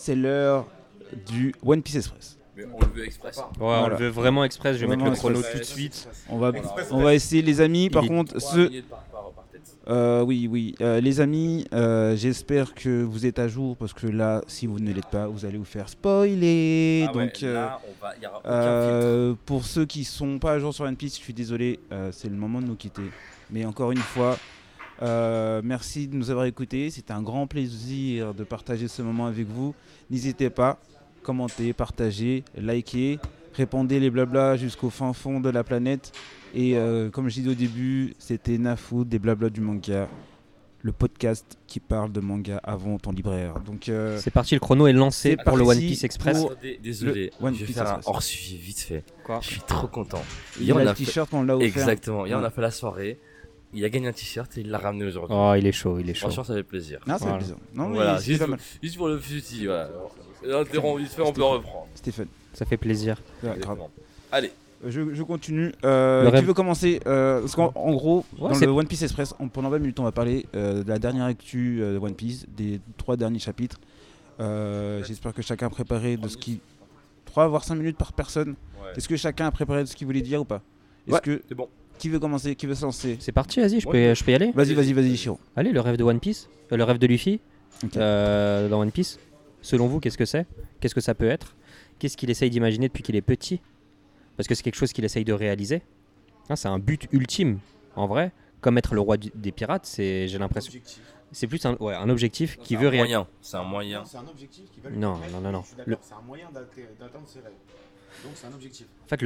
c'est l'heure du One Piece Express. Mais on le veut express. Ouais, Voilà. on le veut vraiment express. Je vais Vraiment mettre le chrono express. tout de suite. On va essayer, les amis. Par Il est contre, 3 minutes par tête. oui. Les amis, j'espère que vous êtes à jour parce que là, si vous ne l'êtes pas, vous allez vous faire spoiler. Ah ouais, Donc, là, il n'y aura aucun filtre. pour ceux qui sont pas à jour sur One Piece, je suis désolé, c'est le moment de nous quitter. Mais encore une fois, merci de nous avoir écoutés. C'était un grand plaisir de partager ce moment avec vous. N'hésitez pas, commentez, partagez, likez, répondez les blablas jusqu'au fin fond de la planète. Et comme je disais au début, c'était Nafood des blablas du manga, le podcast qui parle de manga avant ton libraire. Donc C'est parti, le chrono est lancé c'est pour le One parti Piece Express. pour- Désolé, le One je vais Piece faire un Express. hors-sujet vite fait. Quoi Je suis trop content. il y Hier, a on le a fait- t-shirt qu'on l'a offert. Exactement. Hier, on Ouais. a fait la soirée. Il a gagné un t-shirt et il l'a ramené aujourd'hui. Oh, il est chaud, il est chaud. Franchement, ça fait plaisir. Non, c'est Voilà. plaisir. Non, mais Voilà, c'était pas mal. juste pour le fusil. Voilà. Interrompt vite fait, on peut reprendre. Stéphane. Ça fait plaisir. Ouais, grave. Exactement. Allez, Je continue. Le Qui rêve- veut commencer parce qu'en gros, Ouais, dans c'est- le One Piece Express, pendant 20 minutes, on va parler de la dernière actu de One Piece, des 3 derniers chapitres. J'espère que chacun a préparé de ce qui... 3 voire 5 minutes par personne. Ouais. Est-ce que chacun a préparé de ce qu'il voulait dire ou pas? Est-ce Ouais, que... c'est bon. Qui veut commencer? Qui veut se lancer? C'est parti, vas-y, je Ouais. peux y aller. Vas-y, Shiro. Allez, le rêve de One Piece, le rêve de Luffy Ok. dans One Piece. Selon vous, qu'est-ce que c'est? Qu'est-ce que ça peut être? Qu'est-ce qu'il essaye d'imaginer depuis qu'il est petit? Parce que c'est quelque chose qu'il essaye de réaliser. Hein, c'est un but ultime, en vrai. Comme être le roi des pirates, j'ai l'impression. C'est plus un objectif qui veut réaliser. C'est un moyen. C'est un objectif qui va lui Non, permettre- non, non. Je suis d'accord, c'est un moyen d'atteindre ses rêves. Donc c'est un objectif. En fait,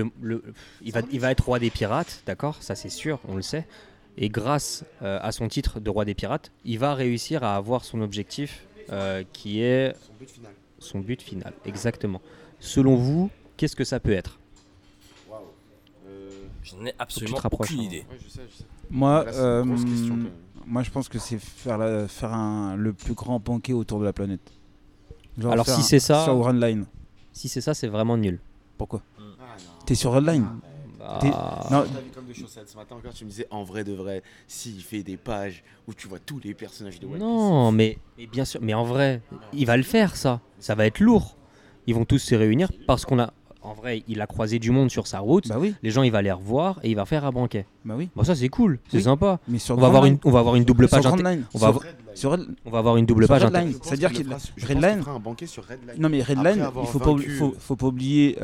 il va être roi des pirates, d'accord? Ça, c'est sûr, on le sait. Et grâce à son titre de roi des pirates, il va réussir à avoir son objectif qui est Son but final. son but final. Exactement. Selon vous, qu'est-ce que ça peut être? Waouh. Je n'ai absolument te rapproches, aucune hein. idée. Ouais, je sais. Moi, Là, c'est une grosse question, quand même. moi, je pense que c'est faire le plus grand banquet autour de la planète. Genre Alors, faire si c'est ça- sur Redline. Si c'est ça, c'est vraiment nul. Pourquoi? Ah, non. T'es sur Redline? T'es- Ah. Non, T'as vu comme de chaussettes. Ce matin encore, tu me disais en vrai de vrai, s'il fait des pages où tu vois tous les personnages de One Piece. Non, mais bien sûr, mais en vrai, il va le faire ça. Ça va être lourd. Ils vont tous se réunir parce en vrai, il a croisé du monde sur sa route. bah oui, Les gens, il va les revoir et il va faire un banquet. bah oui. Bon, ça c'est cool, c'est Oui. samba. Mais sur On va avoir Grand Line. une double Sur page. Grand Line. On va avoir- Sur Red- On va avoir une double Sur page. Redline. inter- C'est-à-dire qu'il Redline. fera un banquet sur Redline. Non mais Redline, Après avoir il faut vaincu- faut pas oublier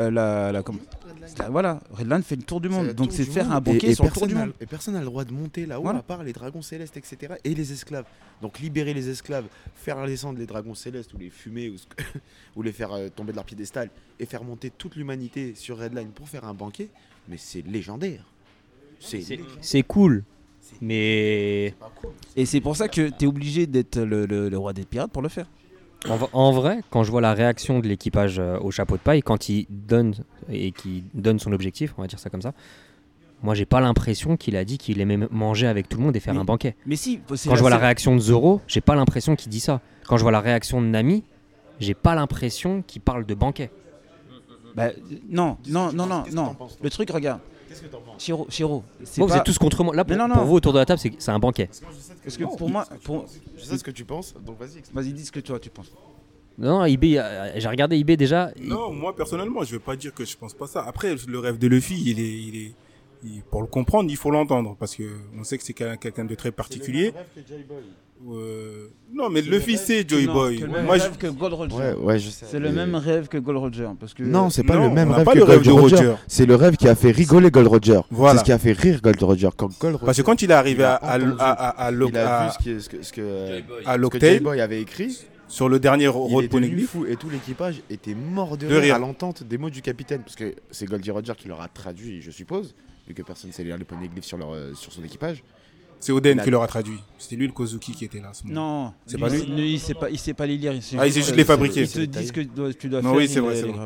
voilà, Redline fait le tour du monde. Donc c'est faire un banquet sur le tour du monde. Et personne n'a le droit de monter là-haut Voilà. à part les dragons célestes, etc. Et les esclaves. Donc libérer les esclaves, faire descendre les dragons célestes ou les fumer ou les faire tomber de leur piédestal et faire monter toute l'humanité sur Redline pour faire un banquet, mais c'est légendaire. C'est cool, mais Et c'est pour ça que t'es obligé d'être le roi des pirates pour le faire. en vrai, quand je vois la réaction de l'équipage au chapeau de paille, quand il donne son objectif, on va dire ça comme ça, moi j'ai pas l'impression qu'il a dit qu'il aimait manger avec tout le monde et faire Mais- un banquet. Mais si, Quand je vois la réaction de Zoro, j'ai pas l'impression qu'il dit ça. Quand je vois la réaction de Nami, j'ai pas l'impression qu'il parle de banquet. Bah, non. Qu'est-ce que t'en penses, toi Le truc, regarde, Qu'est-ce que t'en penses? Chiro, c'est Bon, pas... vous êtes tous contre moi. Là, Mais non, pour non. vous autour de la table, c'est un banquet. Parce que pour moi, Je sais ce que tu penses, donc vas-y. explique. vas-y, dis ce que toi tu penses. Non, eBay, j'ai regardé eBay déjà. Non, moi personnellement, je vais pas dire que je pense pas ça. Après, le rêve de Luffy, pour le comprendre, il faut l'entendre parce que on sait que c'est quelqu'un de très particulier. Non, mais Luffy c'est Joy Non, Boy. que le même Moi, rêve que Gold Roger. Ouais, je sais. C'est le même rêve que Gold Roger, parce que Non, c'est pas Non, le même on n'a rêve pas que le rêve Gold de Roger. Roger. C'est le rêve qui a fait rigoler Gold Roger. Voilà. C'est ce qui a fait rire Gold Roger. Quand Gold Roger, parce que quand il est arrivé il a à entendu, il a vu ce que Joy Boy. à Joy l'Octave, Boy avait écrit. sur le dernier Il road est devenu poneglyph, fou et tout l'équipage était mort de De rire rire. à l'entente des mots du capitaine. Parce que c'est Goldie Roger qui leur a traduit, je suppose, vu que personne ne sait lire les poneglyphes sur son équipage. c'est Oden Il a- qui leur a traduit. C'était lui le Kozuki qui était là. à ce moment. non, C'est pas lui. il sait pas les lire. Ah, il sait juste les fabriquer. Ils te disent que tu dois Non, faire. oui, c'est il vrai, les c'est vrai. grave.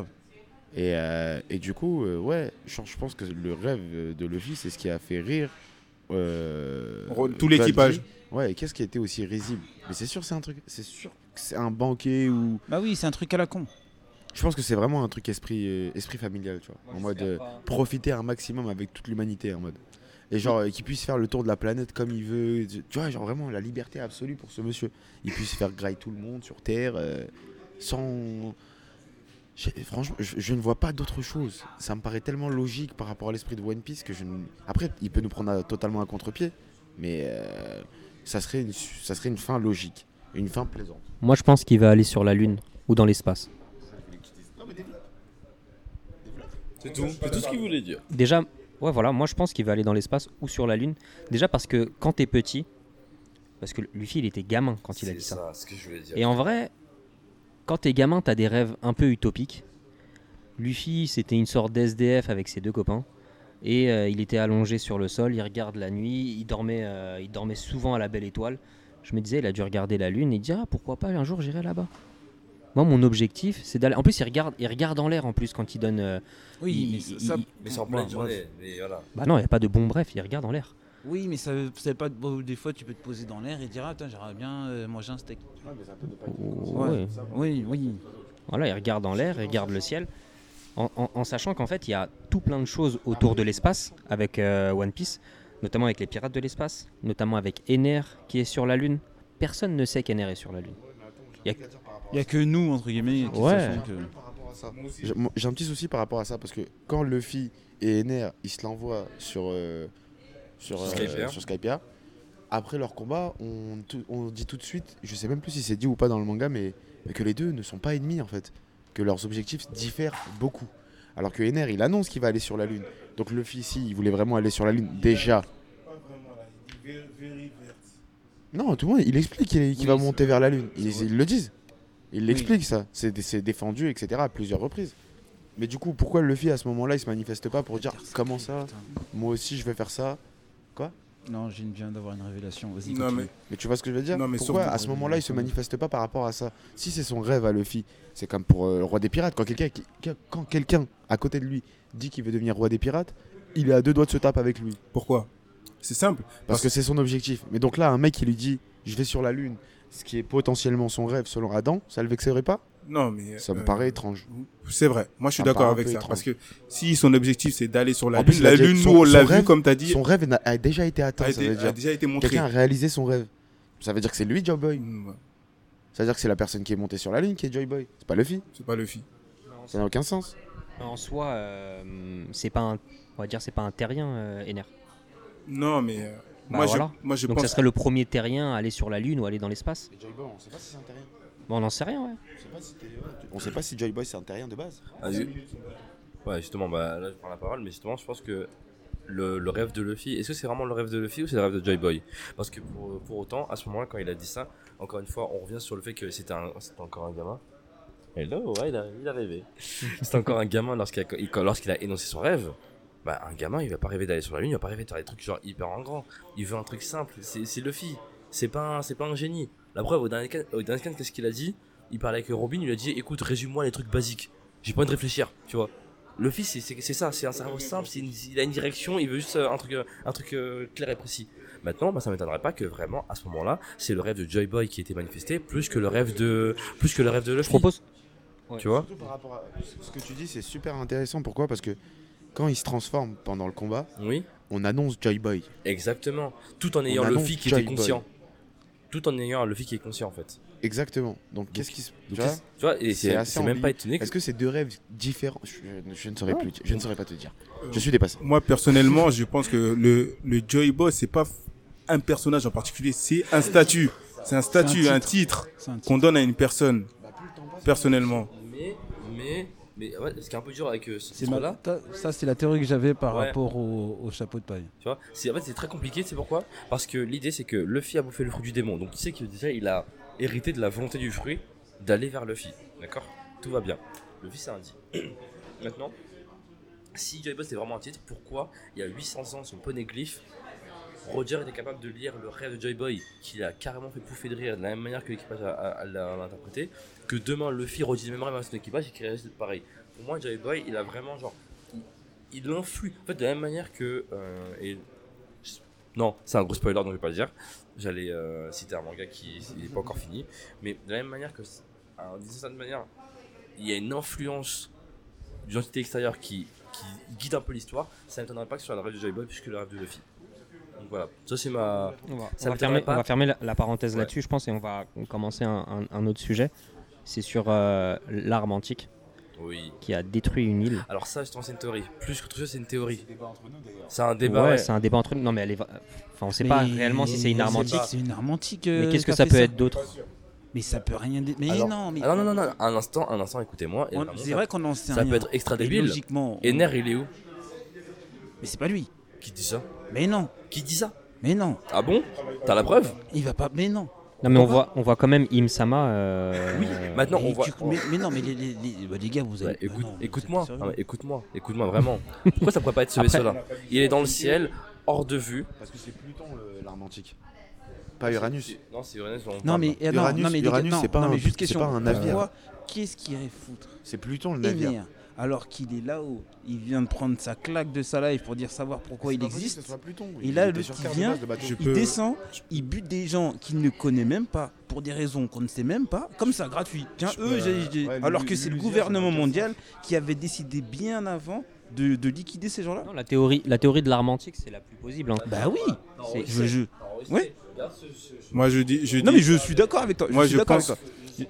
Et du coup, ouais, je pense que le rêve de Luffy, c'est ce qui a fait rire Tout l'équipage. Goldie. Ouais, et qu'est-ce qui a été aussi risible? Mais c'est sûr, c'est sûr que c'est un banquet ou. Bah oui, c'est un truc à la con. Je pense que c'est vraiment un truc esprit familial, tu vois. En mode profiter un maximum avec toute l'humanité, en mode. Et genre, qu'il puisse faire le tour de la planète comme il veut. Tu vois, genre vraiment la liberté absolue pour ce monsieur. Il puisse faire grailler tout le monde sur Terre. sans... Franchement, je ne vois pas d'autre chose. Ça me paraît tellement logique par rapport à l'esprit de One Piece que je ne... Après, il peut nous prendre totalement à contre-pied, mais ça serait une fin logique, une fin plaisante. Moi, je pense qu'il va aller sur la Lune ou dans l'espace. C'est tout ce qu'il voulait dire. Déjà, ouais, voilà, moi je pense qu'il va aller dans l'espace ou sur la Lune. Déjà parce que quand t'es petit, parce que Luffy il était gamin quand il a dit ça. C'est ce que je voulais dire. Et en vrai, quand t'es gamin, t'as des rêves un peu utopiques. Luffy, c'était une sorte d'SDF avec ses deux copains. Et il était allongé sur le sol, il regarde la nuit, il dormait souvent à la belle étoile. Je me disais, il a dû regarder la Lune et dire, ah, pourquoi pas, un jour j'irai là-bas. Moi, mon objectif, c'est d'aller. En plus, il regarde en l'air en plus quand il donne. Oui, Mais c'est en pleine journée. Mais voilà. Bah non, il n'y a pas de bon bref, il regarde en l'air. oui, mais ça veut pas. Bon, des fois, tu peux te poser dans l'air et dire ah, attends, j'aimerais bien manger un steak. Ouais. Oui. Voilà, il regarde en l'air, il regarde le ciel. En sachant qu'en fait, il y a tout plein de choses autour de l'espace avec One Piece, notamment avec les pirates de l'espace, notamment avec Ener qui est sur la Lune. Personne ne sait qu'Ener est sur la Lune. Il y a que nous entre guillemets qui Ouais. sachons que. J'ai un petit souci par rapport à ça parce que quand Luffy et Ener ils se l'envoient sur Skypiea, après leur combat, on dit tout de suite, je sais même plus si c'est dit ou pas dans le manga, mais que les deux ne sont pas ennemis en fait, que leurs objectifs diffèrent beaucoup. Alors que Ener il annonce qu'il va aller sur la Lune, donc Luffy ici il voulait vraiment aller sur la Lune déjà. Non, tout le monde il explique qu'il va monter vers la Lune, ils le disent. Il l'explique ça, c'est défendu, etc. à plusieurs reprises. Mais du coup, pourquoi Luffy à ce moment-là, il se manifeste pas pour dire comment ça, moi aussi je vais faire ça. Quoi? Non, je viens d'avoir une révélation. Vas-y. Non, continue. Mais tu vois ce que je veux dire? Non, mais Pourquoi surtout- à ce moment-là, il se manifeste pas par rapport à ça? Si c'est son rêve à Luffy, c'est comme pour le roi des pirates. Quand quelqu'un à côté de lui dit qu'il veut devenir roi des pirates, il est à deux doigts de se taper avec lui. Pourquoi? C'est simple. Parce que c'est son objectif. Mais donc là, un mec qui lui dit je vais sur la Lune, ce qui est potentiellement son rêve selon Adam, ça le vexerait pas? Non, mais. Ça me paraît étrange. C'est vrai. Moi, je suis Ça me d'accord paraît un avec peu ça. étrange. Parce que si son objectif, c'est d'aller sur la En plus, Lune, il a la déjà- Lune, son- nous, on l'a son vu, rêve- comme tu as dit, Son rêve a déjà été atteint, ça veut a dire. déjà été montré. Quelqu'un a réalisé son rêve. Ça veut dire que c'est lui, Joy Boy. Ouais, Ça veut dire que c'est la personne qui est montée sur la Lune qui est Joy Boy. C'est pas Luffy. c'est pas Luffy. Ça n'a aucun sens. En soi, c'est pas un, on va dire, c'est pas un terrien, Ener. Non, mais. Bah voilà. moi, je Donc pense. ça serait le premier terrien à aller sur la Lune ou aller dans l'espace. Joy Boy, on sait pas si c'est un terrien. Bon, on n'en sait rien, ouais. On sait pas si Joy Boy c'est un terrien de base. Ouais, justement, bah, là je prends la parole, mais justement, je pense que le rêve de Luffy, est-ce que c'est vraiment le rêve de Luffy ou c'est le rêve de Joy Boy? Parce que pour autant, à ce moment-là, quand il a dit ça, encore une fois, on revient sur le fait que c'était encore un gamin. Hello, ouais, il a rêvé. C'était encore un gamin lorsqu'il a énoncé son rêve. Bah, un gamin, il va pas rêver d'aller sur la Lune, il va pas rêver de faire des trucs genre hyper en grand. Il veut un truc simple, c'est Luffy. C'est pas un génie. La preuve, au dernier scan, qu'est-ce qu'il a dit? Il parlait avec Robin, il lui a dit écoute, résume-moi les trucs basiques. J'ai pas envie de réfléchir, tu vois. Luffy, c'est ça, c'est un cerveau simple, il a une direction, il veut juste un truc clair et précis. Maintenant, bah, ça m'étonnerait pas que vraiment, à ce moment-là, c'est le rêve de Joy Boy qui a été manifesté, plus que le rêve de Luffy. Je propose. Tu vois? Surtout par rapport à ce que tu dis, c'est super intéressant. Pourquoi? Parce que quand il se transforme pendant le combat, Oui, on annonce Joy Boy. exactement. Tout en ayant On Luffy annonce qui était Joy Boy. conscient. Tout en ayant un Luffy qui est conscient, en fait. Exactement. Donc qu'est-ce qui se tu Donc, vois? tu vois, et C'est assez c'est même pas ambigu. étonné. Est-ce que c'est deux rêves différents? Je ne saurais plus. Je ne saurais pas te dire. Je suis dépassé. Moi, personnellement, je pense que le Joy Boy, c'est pas un personnage en particulier, c'est un statut. C'est un statut, un titre C'est un titre. qu'on donne à une personne, personnellement. Mais ouais, ce qui est un peu dur avec ce C'est titre-là, Ça, c'est la théorie que j'avais par Ouais. rapport au chapeau de paille. tu vois, en fait c'est très compliqué, c'est pourquoi? Parce que l'idée c'est que Luffy a bouffé le fruit du démon, donc tu sais que déjà il a hérité de la volonté du fruit d'aller vers Luffy, d'accord? Tout va bien. Luffy c'est un dit. Maintenant, si Joy Boy c'est vraiment un titre, pourquoi il y a 800 ans son poneglyphe, Roger était capable de lire le rêve de Joy Boy, qui l'a carrément fait pouffer de rire de la même manière que l'équipage l'a interprété, que demain Luffy redit le même rêve à son équipage et qu'il reste pareil. Pour moi, Joy Boy, il a vraiment genre. Il influe. En fait, de la même manière que. Non, c'est un gros spoiler donc je vais pas le dire. J'allais citer un manga qui n'est pas encore fini. Mais de la même manière que. D'une certaine manière, il y a une influence d'une entité extérieure qui guide un peu l'histoire. Ça ne m'étonnerait pas que ce soit le rêve de Joy Boy plus que le rêve de Luffy. Donc voilà, ça c'est ma. On Ça va m'étonnerait fermer, pas. on va fermer la parenthèse Ouais. là-dessus, je pense, et on va commencer un autre sujet. c'est sur l'arme antique Oui. qui a détruit une île. Alors ça, justement, c'est une théorie. Plus qu'autre chose, c'est une théorie. C'est un débat. Ouais, ouais. c'est un débat entre nous. Non, mais elle est. Enfin, on sait Mais- pas réellement si c'est une arme sait antique. pas. C'est une arme antique. Mais qu'est-ce que qu'a ça fait peut être d'autre? Mais ça peut rien. Mais Alors- non, mais. Ah non, un instant, écoutez-moi. Et vraiment, C'est vrai qu'on en sait ça rien. peut être extra Et débile. logiquement. Ener, il est où? Mais c'est pas lui. Qui dit ça? Mais non. Qui dit ça? Mais non. Ah bon? T'as la preuve? Il va pas. Mais non. Non, mais on voit quand même Im-sama. Oui, maintenant Mais on voit. mais non, mais les gars, vous Ouais, avez. écoute, non, vous écoute-moi, êtes sérieux. non, mais écoute-moi, vraiment. Pourquoi ça pourrait pas être ce vaisseau-là? Il est dans le ciel, hors de vue. Parce que c'est Pluton l'arme antique. Pas Uranus. Non, c'est Uranus. dont on Non parle, mais, là. non, Uranus- non, mais les gars, Uranus, non, c'est pas non, un- mais juste c'est question. pas un navire. Pourquoi Qu'est-ce qui irait foutre C'est Pluton le navire. Ener, alors qu'il est là-haut, il vient de prendre sa claque de sa life pour dire savoir pourquoi il existe. Et là, le petit vient, Je il peux- descend, il bute des gens qu'il ne connaît même pas pour des raisons qu'on ne sait même pas, comme ça, gratuit. Tiens, Je eux, peux- ouais, alors que c'est le l'usure, gouvernement ça veut dire mondial qui avait décidé bien avant de liquider ces gens-là. Non, la théorie de l'arme antique, c'est la plus plausible. Hein. Bah oui. C'est- Je- Ouais. Moi, je dis. Non mais je suis d'accord avec toi. Moi, suis je d'accord pense- avec toi.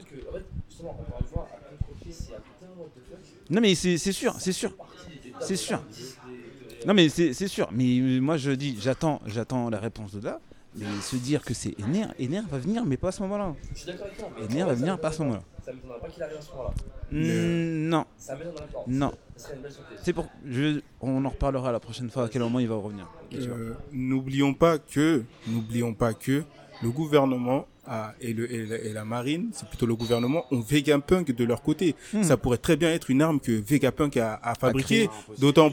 Non mais c'est sûr, c'est sûr. C'est sûr. Non mais c'est sûr. Mais moi je dis, j'attends la réponse de là. Mais se dire que c'est Ener va venir, mais pas à ce moment-là. Je suis d'accord avec toi. Ener va venir pas à ce moment-là. Ça m'étonnerait pas qu'il arrive à ce moment-là. Non, Ça m'étonnerait pas. non. Ce serait une belle surprise. C'est pour. On en reparlera la prochaine fois à quel moment il va revenir. N'oublions pas que le gouvernement et la marine, c'est plutôt le gouvernement, ont Vegapunk de leur côté. Ça pourrait très bien être une arme que Vegapunk a fabriquée. D'autant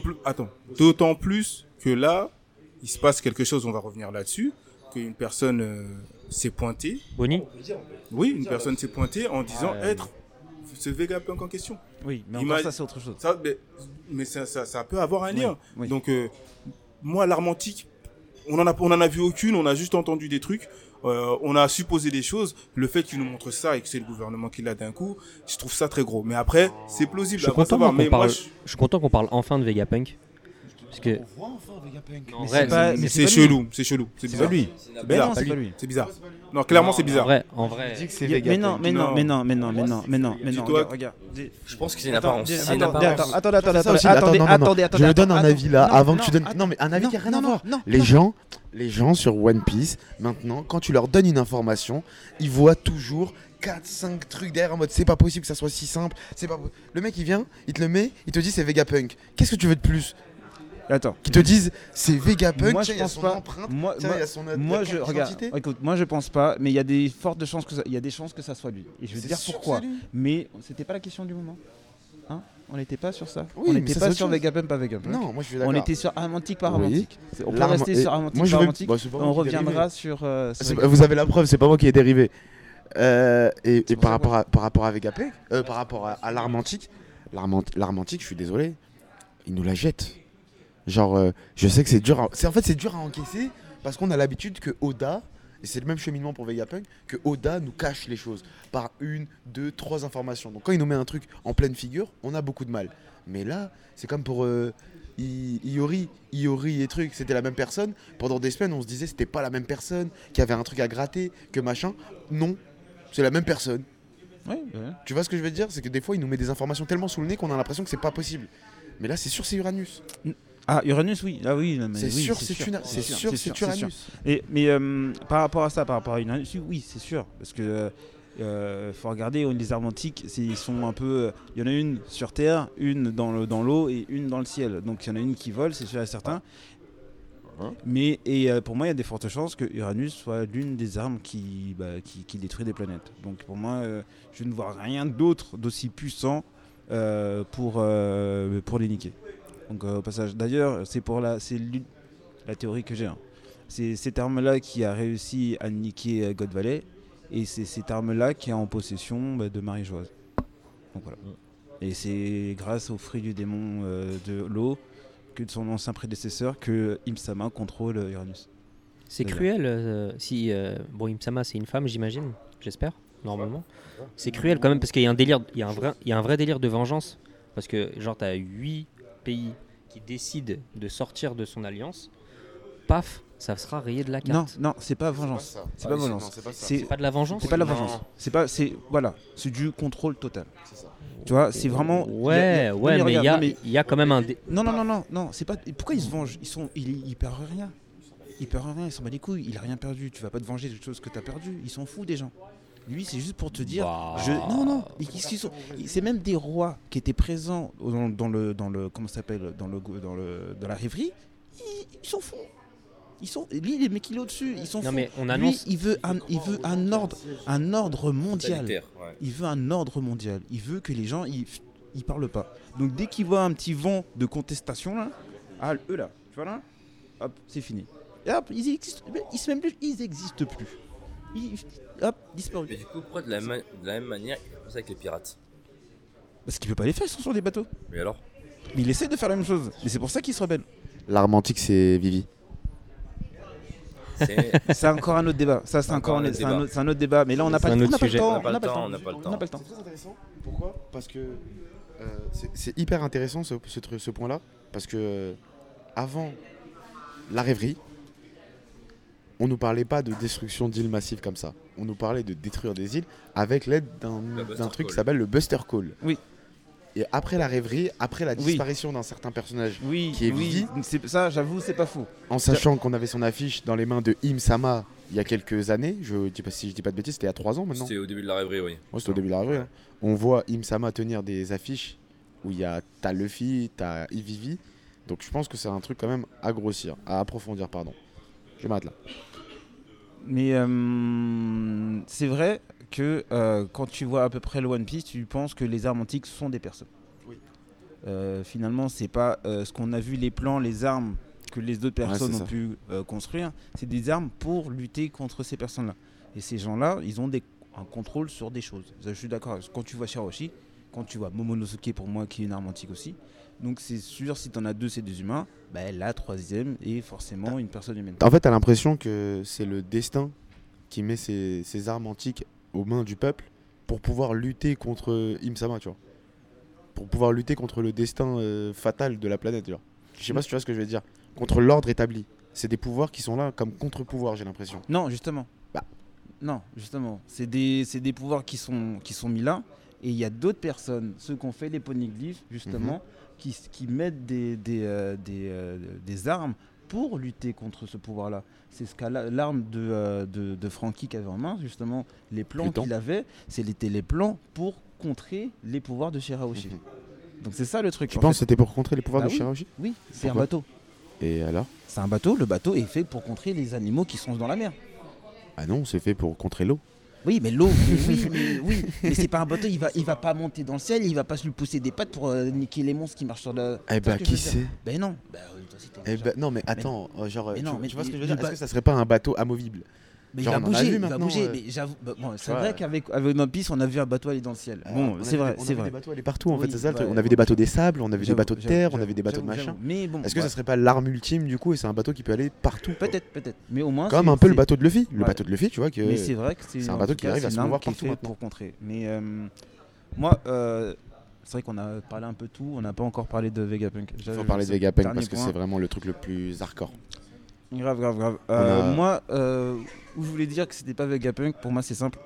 plus que là, il se passe quelque chose, on va revenir là-dessus, qu'une personne s'est pointée. Bonnie. Oui, une personne s'est pointée en disant Ouais. être ce Vegapunk en question. Oui, mais Il encore m'a- ça c'est autre chose. Ça, mais ça peut avoir un lien. oui. Donc, moi, l'arme antique, on en a vu aucune, on a juste entendu des trucs, on a supposé des choses. Le fait qu'il nous montre ça et que c'est le gouvernement qui l'a d'un coup, je trouve ça très gros. Mais après, c'est plausible. Je suis à content savoir. qu'on Mais parle. moi, Je suis content qu'on parle enfin de Vegapunk. Parce que On voit enfin Vegapunk. en Mais vrai, c'est pas- c'est mais c'est pas chelou, c'est chelou, c'est C'est bizarre. pas lui. C'est une Ben bizarre. non, c'est pas lui. C'est bizarre. Non, clairement, c'est bizarre. En vrai. Je dis que c'est Mais Vegapunk. non, mais non, mais non, mais non, mais non, mais non, mais non. Dis-toi Regarde. Je pense que c'est une Attends, apparence. C'est une attends, apparence. attendez, C'est ça aussi. Attends, non, non, non. Je donne un avis là, avant que tu donnes. Non, mais un avis qui a rien à voir. Les gens sur One Piece, maintenant, quand tu leur donnes une information, ils voient toujours 4-5 trucs derrière en mode c'est pas possible que ça soit si simple. C'est pas. Le mec il vient, il te le met, il te dit c'est Vegapunk. Qu'est-ce que tu veux de plus? Attends. Qu'ils te disent c'est Vegapunk, Moi, tiens, je il y a pense son pas. empreinte, Moi, tiens, il y a son moi, je regarde. identité. Écoute, moi, je pense pas, mais il y a des fortes chances que il y a des chances que ça soit lui. Et je vais te C'est dire sûr que pourquoi. c'est lui. Mais c'était pas la question du moment. Hein? On n'était pas sur ça. Oui, on mais n'était ça, pas c'est sur autre chose. Vegapunk, pas Vegapunk. Non, moi je suis On d'accord. était sur Armantique par Oui. Armantique. On peut L'arme- rester et- sur Armantique moi, je par veux- Armantique. bah, c'est pas moi On qui ai reviendra dérivé. sur. Vous avez la preuve, c'est pas moi qui ai dérivé. Et C'est par pour ça rapport à Vegapunk, par rapport à l'arme antique, l'arme antique, je suis désolé, il nous la jette. Genre, je sais que c'est dur. En fait, c'est dur à encaisser parce qu'on a l'habitude que Oda, et c'est le même cheminement pour Vegapunk, que Oda nous cache les choses par 1, 2, 3 informations. Donc quand il nous met un truc en pleine figure, on a beaucoup de mal. Mais là, c'est comme pour Iori et truc, c'était la même personne. Pendant des semaines, on se disait c'était pas la même personne, qu'il y avait un truc à gratter, que machin. Non, c'est la même personne. Ouais, ouais. Tu vois ce que je veux dire? C'est que des fois, il nous met des informations tellement sous le nez qu'on a l'impression que c'est pas possible. Mais là, c'est sûr, c'est Uranus. Ah, Uranus, oui. Ah oui, non, mais C'est oui, sûr, c'est sûr, c'est Uranus. Mais par rapport à ça, par rapport à Uranus, oui, c'est sûr. Parce que faut regarder les armes antiques, ils sont un peu. Il y en a une sur Terre, une dans l'eau et une dans le ciel. Donc il y en a une qui vole, c'est sûr et certain. Mais pour moi, il y a des fortes chances que Uranus soit l'une des armes qui détruit des planètes. Donc pour moi, je ne vois rien d'autre d'aussi puissant pour les niquer. Donc au passage, d'ailleurs, c'est la théorie que j'ai. Hein. C'est cette arme-là qui a réussi à niquer God Valley, et c'est cette arme-là qui est en possession de Marie-Joise. Donc voilà. Et c'est grâce au fruit du démon de l'eau, que de son ancien prédécesseur, que Im-sama contrôle Uranus. C'est D'ailleurs. cruel si bon Im-sama c'est une femme j'imagine, j'espère normalement. C'est cruel quand même parce qu'il y a un délire, il y a un vrai délire de vengeance parce que genre t'as 8 pays qui décident de sortir de son alliance paf, ça sera rayé de la carte. Non, c'est pas vengeance. C'est pas vengeance. C'est pas de la vengeance. C'est pas de la Non. vengeance. C'est du contrôle total. C'est ça. Tu vois, c'est vraiment. Ouais, Non, mais regarde, non, mais- il y a quand même un. Non, c'est pas. Pourquoi ils se vengent ils perdent rien. Ils perdent rien, ils s'en bat les couilles. Il a rien perdu. Tu vas pas te venger de choses que t'as perdu. Ils s'en foutent des gens. Lui, c'est juste pour te dire. Bah. Non. C'est même des rois qui étaient présents dans le comment ça s'appelle dans la rêverie. Ils s'en foutent. Lui, les mecs, il est au-dessus. Ils s'en Non, foutent. mais on Lui, annonce. il veut un ordre mondial. Totalitaire, ouais. Il veut un ordre mondial. Il veut que les gens ils parlent pas. Donc dès qu'ils voient un petit vent de contestation là, eux là, tu vois là, hop, c'est fini. Et hop, ils existent plus. Hop, disparu. Mais du coup, pourquoi de la même manière, il fait pas ça avec les pirates? Parce qu'il peut pas les faire, ils sont sur des bateaux. Mais alors? Mais il essaie de faire la même chose. Et c'est pour ça qu'il se rebelle. L'arme antique, c'est Vivi. C'est encore un autre débat. Ça, c'est encore c'est un autre débat. Mais là, on n'a C'est pas un le autre sujet. temps. On n'a pas le temps. C'est très intéressant. Pourquoi ? Parce que c'est hyper intéressant ce point-là. Parce que avant la rêverie, on nous parlait pas de destruction d'îles massives comme ça. On nous parlait de détruire des îles avec l'aide d'un truc qui s'appelle le Buster Call. Oui. Et après la rêverie, après la Oui. disparition d'un certain personnage, Oui, qui est Vivi. Ça, j'avoue, c'est pas faux. en sachant qu'on avait son affiche dans les mains de Im Sama il y a quelques années, si je dis pas de bêtises, c'était il y a 3 ans maintenant. C'était au début de la rêverie, oui. Ouais, c'était au début de la rêverie. Hein. On voit Im Sama tenir des affiches où t'as Luffy, t'as Vivi. Donc je pense que c'est un truc quand même à grossir, à approfondir, pardon. Je m'arrête là. Mais c'est vrai que quand tu vois à peu près le One Piece, tu penses que les armes antiques sont des personnes. Oui. Finalement, c'est pas ce qu'on a vu, les plans, les armes que les autres personnes c'est ont ça. pu construire. C'est des armes pour lutter contre ces personnes-là. Et ces gens-là, ils ont un contrôle sur des choses. Je suis d'accord. Quand tu vois Shirahoshi, quand tu vois Momonosuke, pour moi, qui est une arme antique aussi. Donc c'est sûr, si tu en as 2, c'est des humains. Bah, la troisième est forcément une personne humaine. En fait, t'as l'impression que c'est le destin qui met ces armes antiques aux mains du peuple pour pouvoir lutter contre Im Sama, tu vois. Pour pouvoir lutter contre le destin fatal de la planète, tu vois. Je sais pas si tu vois ce que je veux dire. Contre l'ordre établi. C'est des pouvoirs qui sont là comme contre-pouvoirs, j'ai l'impression. Non, justement. Bah. Non, justement. C'est des pouvoirs qui sont mis là. Et il y a d'autres personnes, ceux qui ont fait les poneglyphes, justement, qui mettent des armes pour lutter contre ce pouvoir-là. C'est ce qu'a l'arme de Frankie qui avait en main, justement. Les plans Pluton. qu'il avait, c'était les plans pour contrer les pouvoirs de Shirahoshi. Donc c'est ça le truc. Tu en penses que fait. c'était pour contrer les pouvoirs Bah de oui. Shirahoshi ? Oui, c'est un Pourquoi bateau. Et alors ? C'est un bateau. Le bateau est fait pour contrer les animaux qui sont dans la mer. Ah non, c'est fait pour contrer l'eau. Oui, mais l'eau, mais c'est pas un bateau, il va pas monter dans le ciel, il va pas se lui pousser des pattes pour niquer les monstres qui marchent sur le. Eh bah, qui sait ? Ben non. Bah, toi aussi, t'es Eh ben, non, mais attends, genre, mais non, mais tu vois ce que je veux le dire ? Est-ce que ça serait pas un bateau amovible ? mais genre, il va on en a bouger, vu il va maintenant, bouger. Mais j'avoue, bon, c'est vois, vrai qu'avec One Piece, on a vu un bateau aller dans le ciel. Bon, c'est vrai, On c'est avait vrai. des bateaux aller partout, en Oui, fait, c'est ça le ouais, truc. On avait ouais. des bateaux des sables, on avait des J'avoue, bateaux de j'avoue, terre, on j'avoue, avait des bateaux de j'avoue, machin. j'avoue. Mais bon, Est-ce que ouais. ça serait pas l'arme ultime du coup et c'est un bateau qui peut aller partout quoi. Peut-être. Mais au moins. Comme c'est- un peu le c'est- bateau de Luffy. Le Ouais. bateau de Luffy, tu vois que. Mais c'est vrai que c'est c'est un en bateau tout qui cas, arrive à c'est se une arme mouvoir qui est partout fait maintenant. pour contrer. Mais moi, c'est vrai qu'on a parlé un peu tout. On n'a pas encore parlé de Vegapunk. Il faut parler de Vegapunk parce que c'est vraiment le truc le plus hardcore. Grave. a- Moi, où je voulais dire que c'était pas Vegapunk, pour moi c'est simple.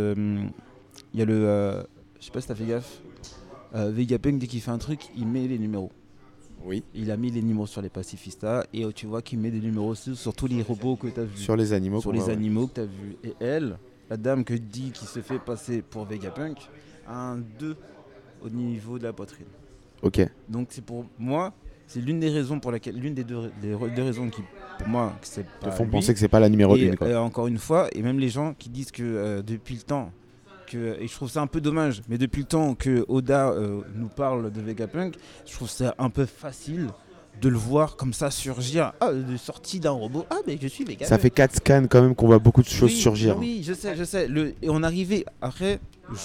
Il y a le. Je sais pas si t'as fait gaffe. Vegapunk, dès qu'il fait un truc, il met les numéros. Oui. Il a mis les numéros sur les pacifistas et tu vois qu'il met des numéros sur tous les robots que t'as vus. Sur les animaux. Sur qu'on les voit, ouais. animaux que t'as vus. Et elle, la dame que dit qui se fait passer pour Vegapunk, a un 2 au niveau de la poitrine. Ok. Donc c'est pour moi, c'est l'une des raisons pour laquelle, l'une des deux raisons qui, pour moi, que c'est Te pas font lui. penser que c'est pas la numéro Et 1 quoi. encore une fois, et même les gens qui disent que depuis le temps, et je trouve ça un peu dommage, mais depuis le temps que Oda nous parle de Vegapunk, je trouve ça un peu facile de le voir comme ça surgir, de sortie d'un robot, mais je suis Vegapunk. Ça fait 4 scans quand même qu'on voit beaucoup de choses Oui, surgir. Oui, je sais. Et on arrivait après.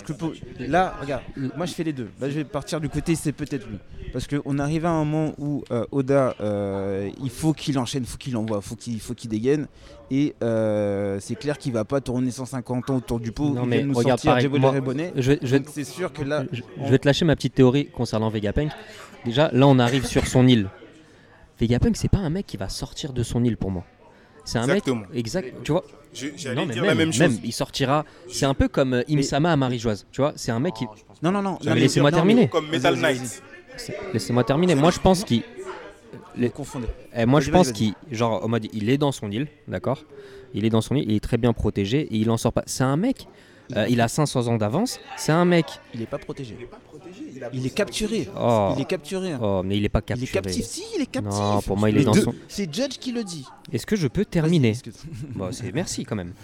Là, regarde, moi je fais les deux. Là, je vais partir du côté, c'est peut-être lui. Parce qu'on arrive à un moment où Oda, il faut qu'il enchaîne, faut qu'il envoie, faut qu'il dégaine. Et c'est clair qu'il va pas tourner 150 ans autour du pot. Non, Il mais vient de nous regarde, sortir pareil, Jebel moi, Rebonnet. Je vais Donc c'est sûr que là, je vais te lâcher ma petite théorie concernant Vegapunk. Déjà, là, on arrive sur son île. Vegapunk, c'est pas un mec qui va sortir de son île pour moi. C'est un Exactement. mec, exact, tu vois. J'allais mais dire la même chose. Même, il sortira. C'est un peu comme Imsama à Marie-Joise, tu vois. C'est un mec qui. Non, non, non. mais laissez-moi terminer. Comme Metal Vas-y, vas-y, Knight. Laissez-moi terminer. Moi, je pense qu'il. Les confondez. Moi, Vas-y, je pense vas-y. qu'il, genre, en mode, il est dans son île, d'accord. Il est dans son île, il est très bien protégé et il en sort pas. C'est un mec. Il a 500 ans d'avance. C'est un mec. Il est pas protégé. Il est capturé. Oh, Il est capturé. oh, mais il est pas Il est capturé. captif. Si, il est captif. Non, pour moi, il est Les dans deux- son. C'est Judge qui le dit. Est-ce que je peux terminer? Vas-y, excuse. Bon, c'est merci quand même.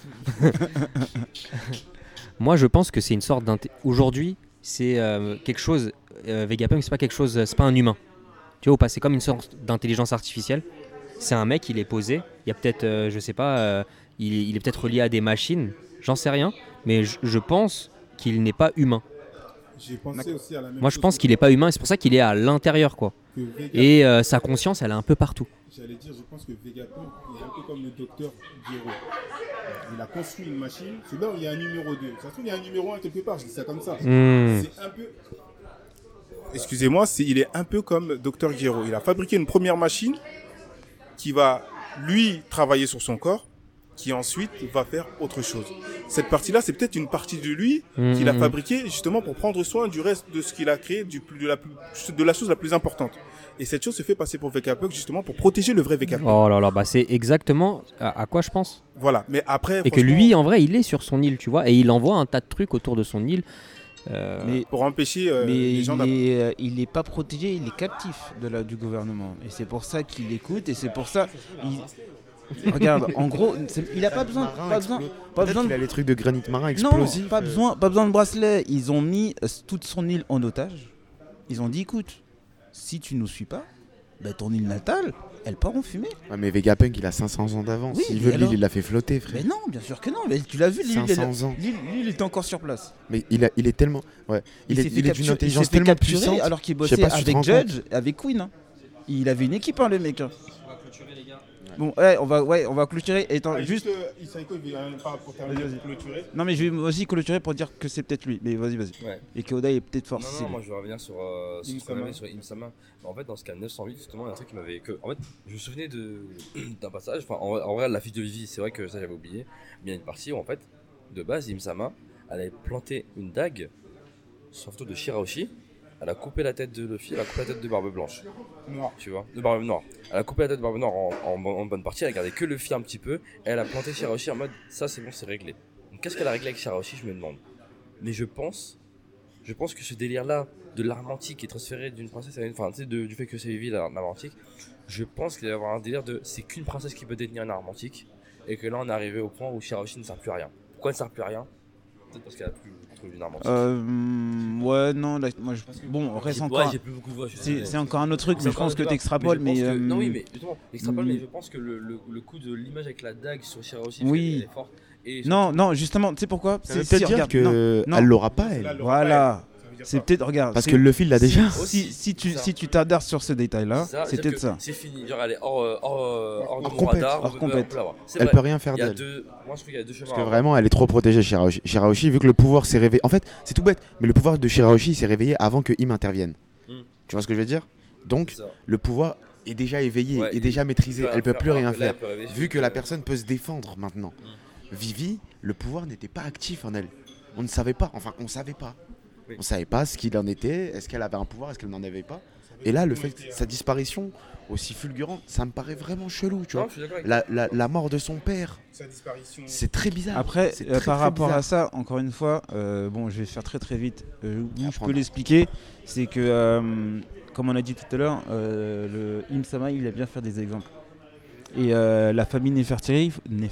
Moi, je pense que c'est une sorte aujourd'hui, c'est quelque chose. Vegapunk, c'est pas quelque chose. C'est pas un humain. Tu vois ou pas? C'est comme une sorte d'intelligence artificielle. C'est un mec, il est posé. Il y a peut-être, je sais pas, il est peut-être relié à des machines. J'en sais rien. Mais je pense qu'il n'est pas humain. J'ai pensé aussi à la même Moi, je chose pense qu'il est pas humain. Et c'est pour ça qu'il est à l'intérieur, quoi. que Vegapunk. Et sa conscience, elle est un peu partout. J'allais dire, je pense que Vegapunk est un peu comme le docteur Gero. Il a construit une machine. C'est là où il y a un numéro 2. Ça se trouve, il y a un numéro 1 quelque part. Je dis ça comme ça. C'est un peu. Excusez-moi, il est un peu comme Dr. Gero. Il a fabriqué une première machine qui va, lui, travailler sur son corps, qui ensuite va faire autre chose. Cette partie-là, c'est peut-être une partie de lui qu'il a fabriquée justement pour prendre soin du reste de ce qu'il a créé, de la chose la plus importante. Et cette chose se fait passer pour Vegapunk justement pour protéger le vrai Vegapunk. Oh là là, bah c'est exactement à quoi je pense. Voilà, mais après... Et que lui, en vrai, il est sur son île, tu vois, et il envoie un tas de trucs autour de son île. Mais pour empêcher Mais les gens il est pas protégé, il est captif du gouvernement. Et c'est pour ça qu'il écoute et c'est pour ça. Regarde, en gros, il a pas besoin. Pas besoin Il a les trucs de granit marin non, explosifs. pas besoin de bracelet. Ils ont mis toute son île en otage. Ils ont dit écoute, si tu nous suis pas, bah, ton île natale, elle part en fumée. Ouais, mais Vegapunk, il a 500 ans d'avance. Oui, S'il mais veut, alors l'île, il l'a fait flotter, frère. Mais non, bien sûr que non. Mais tu l'as vu, l'île, 500 ans. l'île était encore sur place. Mais il est tellement. Ouais. Il est d'une intelligence il s'est fait tellement capturer puissante. alors qu'il Je sais bossait pas si tu te avec rends Judge, avec Queen. Hein. Il avait une équipe, hein, le mec. Hein. Bon, ouais, on va clôturer. Attends, juste. Isaiko, il vient pas pour terminer, Vas-y. clôturer. Non, mais je vais aussi clôturer pour dire que c'est peut-être lui. Mais vas-y. Ouais. Et que Oda est peut-être fort. Non, si non, c'est moi lui. je vais revenir sur Imsama. sur Imsama. En fait, dans ce cas 908, justement, il y a un truc qui m'avait. En fait, je me souvenais d'un passage. Enfin, en vrai, la fiche de Vivi, c'est vrai que ça j'avais oublié. Mais il y a une partie où, en fait, de base, Imsama, elle avait planté une dague sur la photo de Shirahoshi. Elle a coupé la tête de Luffy, elle a coupé la tête de Barbe Blanche. Noir. Tu vois, de Barbe Noire. Elle a coupé la tête de Barbe Noire en bonne partie, elle a gardé que Luffy un petit peu. Et elle a planté Shirahoshi en mode ça, c'est bon, c'est réglé. Donc, qu'est-ce qu'elle a réglé avec Shirahoshi, je me demande. Mais je pense que ce délire-là de l'arme antique qui est transféré d'une princesse à une. Enfin, tu sais, du fait que c'est Vivi l'arme antique, je pense qu'il va y avoir un délire de c'est qu'une princesse qui peut détenir une arme antique. Et que là, on est arrivé au point où Shirahoshi ne sert plus à rien. Pourquoi elle ne sert plus à rien? Peut-être parce qu'elle a plus une arme antique. Ouais, non, là, moi, bon, reste encore. J'ai plus beaucoup de voix. C'est encore un autre truc, C'est mais je encore pense un que débat. t'extrapoles. Mais je pense Mais, que- non, oui, mais justement, extrapole, mm. mais je pense que le coup de l'image avec la dague sur Shirahoshi, Oui. elle est forte. Et non, justement, tu sais pourquoi? Ça veut Si, peut-être dire regarde, non, non. qu'elle l'aura pas, elle. Là, le Voilà. rappel, ça veut dire C'est ça. peut-être, regarde. Parce c'est- que Luffy l'a déjà. Aussi, si ça. tu t'adhères sur ce détail-là, Ça, c'est c'est-à-dire peut-être que ça. C'est fini, genre elle est hors de mon compète, radar, hors on peut compète. l'avoir. C'est Elle vrai. peut rien faire Il y a d'elle. deux, moi je trouve qu'il y a deux chemins. Parce que vraiment, elle est trop protégée, Shirahoshi. Shirahoshi, vu que le pouvoir s'est réveillé. En fait, c'est tout bête, mais le pouvoir de Shirahoshi s'est réveillé avant que Im intervienne. Mm. Tu vois ce que je veux dire? Donc, C'est ça. le pouvoir est déjà éveillé, Ouais, est déjà maîtrisé. Elle peut plus rien alors que là, faire. elle peut rêver, Vu que la personne peut se défendre maintenant. Vivi, le pouvoir n'était pas actif en elle. On ne savait pas. Enfin, on savait pas. Oui. On savait pas ce qu'il en était. Est-ce qu'elle avait un pouvoir? Est-ce qu'elle n'en avait pas? Et là, le fait que sa disparition aussi fulgurante, ça me paraît vraiment chelou, tu Non, vois. je suis d'accord avec toi. La mort de son père, Sa disparition. c'est très bizarre. Après, C'est par très rapport bizarre. à ça, encore une fois, bon, je vais faire très vite. Où je Apprends. peux l'expliquer, c'est que, comme on a dit tout à l'heure, le Imsama, il aime bien faire des exemples. Et la famille Nefertari,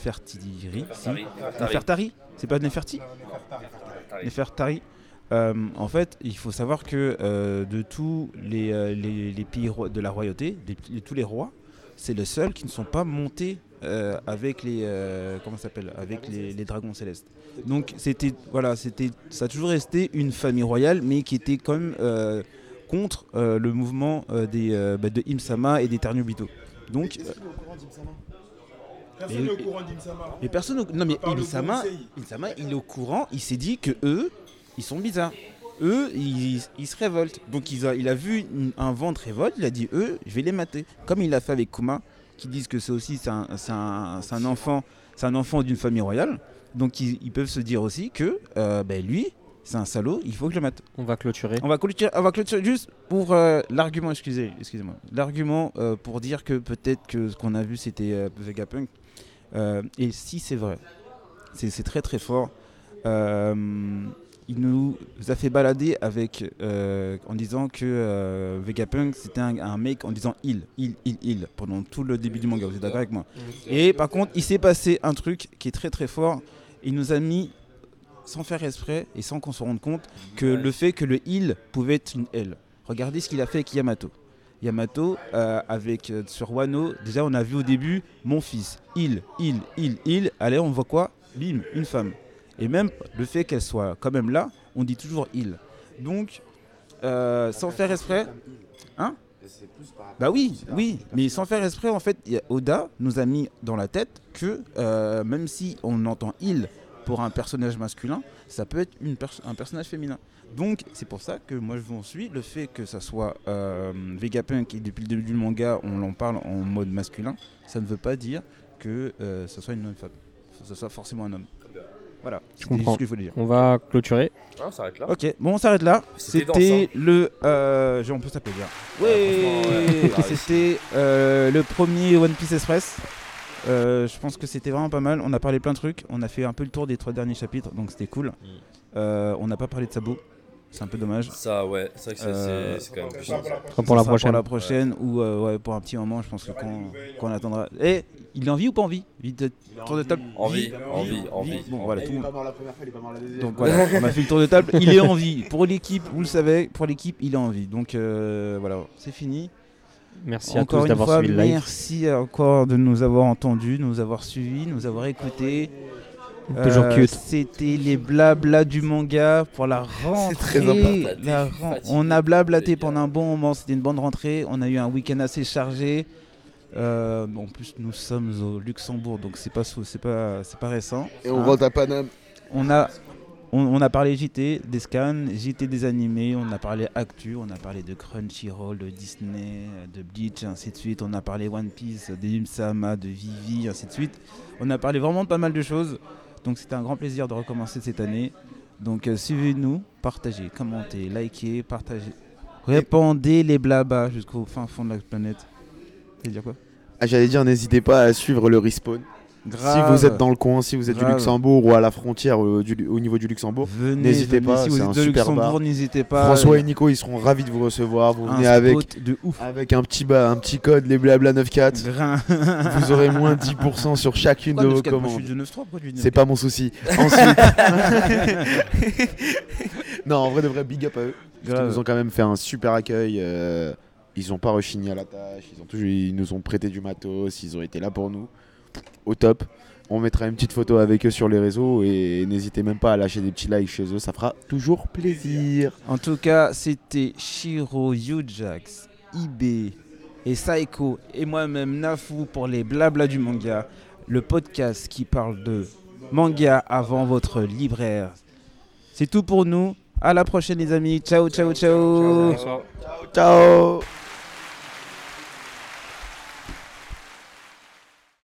Nefertari, c'est pas Neferti Nefertari. En fait, il faut savoir que de tous les pays de la royauté, tous les rois, c'est le seul qui ne sont pas montés avec les comment ça s'appelle, avec les dragons célestes. Donc ça a toujours resté une famille royale, mais qui était quand même contre le mouvement de Imsama et des Ternobito. Donc Personne n'est au courant d'Imsama. les personnes, non mais Par le Imsama, conseil. il est au courant, il s'est dit que eux, ils sont bizarres. eux, ils se révoltent. Donc il a vu un vent de révolte, il a dit eux, je vais les mater. Comme il l'a fait avec Kuma, qui disent que c'est un enfant d'une famille royale. Donc ils peuvent se dire aussi que lui, c'est un salaud, il faut que je le mate. On va clôturer. On va clôturer juste pour l'argument, excusez-moi. L'argument pour dire que peut-être que ce qu'on a vu c'était Vegapunk. Et si c'est vrai, c'est très très fort. Il nous a fait balader avec en disant que Vegapunk c'était un mec en disant il pendant tout le début du manga. Vous êtes d'accord avec moi? Et par contre, il s'est passé un truc qui est très très fort. Il nous a mis, sans faire exprès et sans qu'on se rende compte, que le fait que le il pouvait être une L. Regardez ce qu'il a fait avec Yamato. Yamato, sur Wano, déjà on a vu au début mon fils, il. Allez, on voit quoi? Bim, une femme. Et même le fait qu'elle soit quand même là, on dit toujours il. Donc, sans faire exprès, hein? Bah oui, mais sans faire exprès, en fait, Oda nous a mis dans la tête que même si on entend il pour un personnage masculin, ça peut être un personnage féminin. Donc c'est pour ça que moi je m'en suis. Le fait que ça soit Vegapunk et depuis le début du manga on en parle en mode masculin, ça ne veut pas dire que ça soit une femme, que ça soit forcément un homme. Voilà, Je comprends. ce que je voulais dire. On va clôturer. Ah, on s'arrête là. Ok, bon on s'arrête là. C'était on peut s'applaudir. Ouais, c'était le premier One Piece Express. Je pense que c'était vraiment pas mal. On a parlé plein de trucs. On a fait un peu le tour des 3 derniers chapitres, donc c'était cool. On n'a pas parlé de Sabo. C'est un peu dommage. Ça, ouais, c'est vrai que c'est quand même plus simple. Pour la Ça sera prochaine. Pour la prochaine ou pour un petit moment, je pense que qu'on attendra. Et il est en vie ou pas en vie? Vite, tour de table. En vie. Bon, voilà, tout le Il est monde. pas mort la première fois, il est pas mort la deuxième. Donc voilà, on a fait le tour de table. Il est en vie. Pour l'équipe, vous le savez, pour l'équipe, il est en vie. Donc voilà, c'est fini. Merci à Encore tous une d'avoir fois, suivi le live. merci encore de nous avoir entendus, de nous avoir suivis, de nous avoir écoutés. Toujours cute. C'était les blablas du manga pour la rentrée. C'est très important. On a blablaté pendant un bon moment. C'était une bonne rentrée. On a eu un week-end assez chargé. En plus, nous sommes au Luxembourg, donc c'est pas récent. Et on rentre à Paname. On a parlé JT, des scans, JT des animés, on a parlé actu, on a parlé de Crunchyroll, de Disney, de Bleach, ainsi de suite. On a parlé One Piece, de Yum-sama, de Vivi, ainsi de suite. On a parlé vraiment de pas mal de choses. Donc c'était un grand plaisir de recommencer cette année. Donc suivez-nous, partagez, commentez, likez, partagez. Répandez les blabas jusqu'au fin fond de la planète. Tu veux dire quoi? J'allais dire, n'hésitez pas à suivre le Respawn. Grave. Si vous êtes dans le coin, si vous êtes Grave. du Luxembourg ou à la frontière au niveau du Luxembourg, n'hésitez pas, si vous c'est êtes un de super Luxembourg, bar. n'hésitez pas. François et Nico, ils seront ravis de vous recevoir. Vous Un venez avec spot de ouf. un petit code, les blabla 94. Grain. Vous aurez moins 10% sur chacune de vos Pourquoi 9-4? Moi, je commandes. suis de 9-3, pourquoi tu dis C'est 9-4? pas mon souci. Ensuite, non, en vrai de vrai, big up à eux. Ils Grave. nous ont quand même fait un super accueil. Ils ont pas rechigné à la tâche. Ils nous ont prêté du matos. Ils ont été là pour nous. Au top. On mettra une petite photo avec eux sur les réseaux et n'hésitez même pas à lâcher des petits likes chez eux. Ça fera toujours plaisir. En tout cas, c'était Shiro, Yujax, Ibe et Saiko et moi-même Nafu pour les blablas du manga, le podcast qui parle de manga avant votre libraire. C'est tout pour nous. À la prochaine les amis. Ciao, ciao, ciao. Bonsoir. Ciao.